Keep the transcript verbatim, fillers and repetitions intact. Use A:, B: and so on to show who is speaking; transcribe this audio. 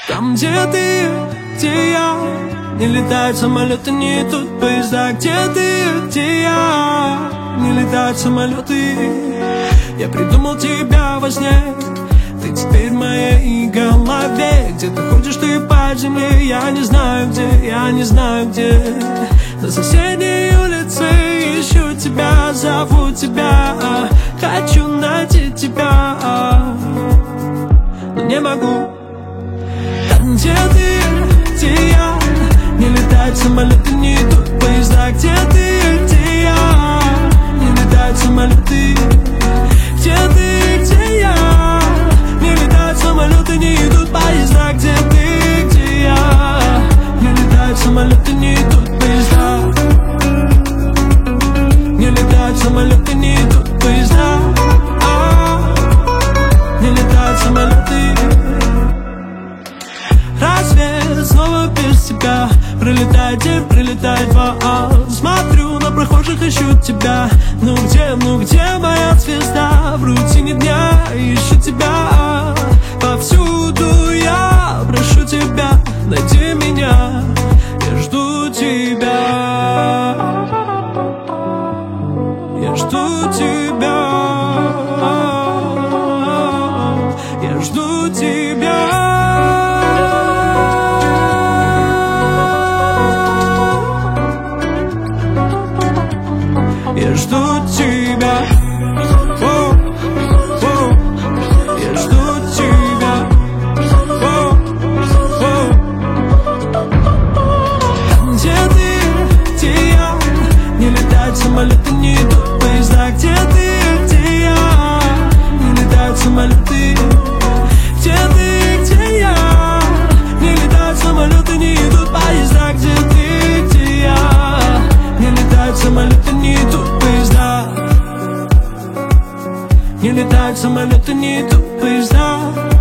A: Там, где ты, где я. Не летают самолеты, не идут поезда. Где ты, где я. Не летают самолеты. Я придумал тебя во сне. Ты теперь в моей голове. Где ты ходишь, ты по земле. Я не знаю где, я не знаю где. На соседней улице ищу тебя, зову тебя. Хочу найти тебя, но не могу. Там, где ты, где я. Не летают самолеты, не идут поезда. Где ты, где я. Не летают самолеты. Где ты, где я. Не летают самолеты, не идут поезда. Где ты, где я. Не летают самолеты, не идут поезда. Не летают самолеты, не идут поезда. Не летают самолеты. Рассвет снова без тебя. Прилетает день, прилетает вал. Смотрю на прохожих, ищу тебя. Ну где, ну где моя звезда? В рутине дня ищу тебя. Повсюду я прошу тебя, найди меня. Я жду тебя. Я жду тебя. Я жду тебя. Я жду тебя. О, о, я жду тебя. О, о. Там, где ты, где я. Не летают самолеты, не идут поезда. Где ты, где я. Не летают самолеты. Где ты, где я. Не летают самолеты, не идут поезда. Где ты, где я. Не летают самолеты, не идут поезда. Не летают самолеты, не идут поезда.